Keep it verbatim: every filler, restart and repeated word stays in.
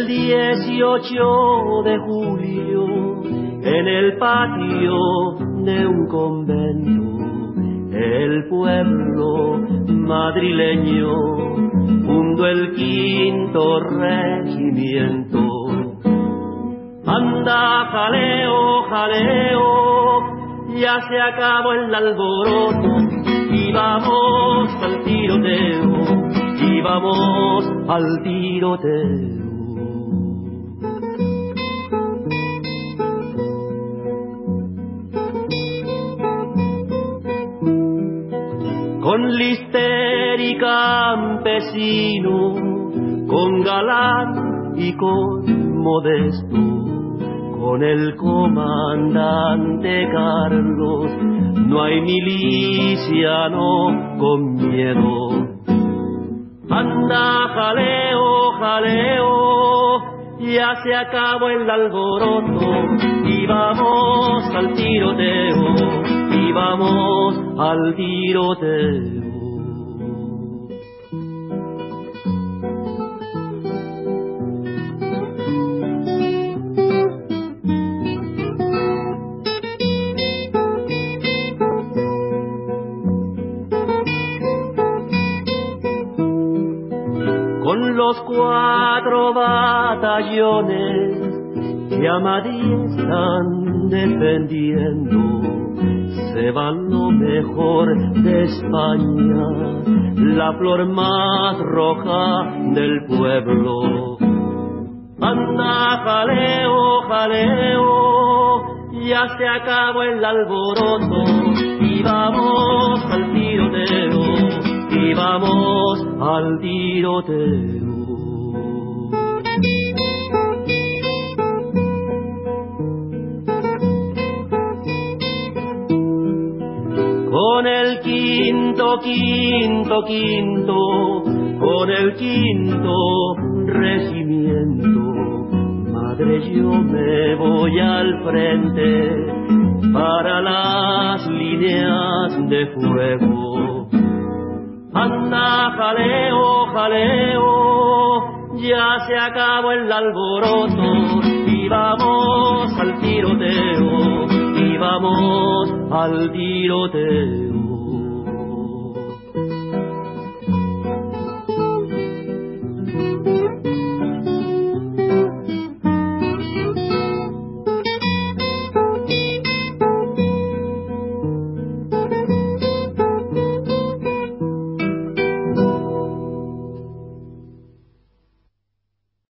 dieciocho de julio, en el patio de un convento, el pueblo madrileño fundó el quinto regimiento. Anda, jaleo, jaleo, ya se acabó el alboroto y vamos al tiroteo, y vamos al tiroteo. Con Lister y campesino, con Galán y con Modesto, con el comandante Carlos, no hay miliciano con miedo. Anda, jaleo, jaleo, ya se acabó el alboroto y vamos al tiroteo, y vamos al tiroteo. Con los cuatro batallones que a Madrid están defendiendo, se va lo mejor de España, la flor más roja del pueblo. Anda, jaleo, jaleo, ya se acabó el alboroto y vamos al tiroteo, y vamos al tiroteo. Con el quinto, quinto, quinto, con el quinto regimiento, madre, yo me voy al frente para las líneas de fuego. Anda, jaleo, jaleo, ya se acabó el alboroto y vamos al tiroteo, y vamos al tiroteo.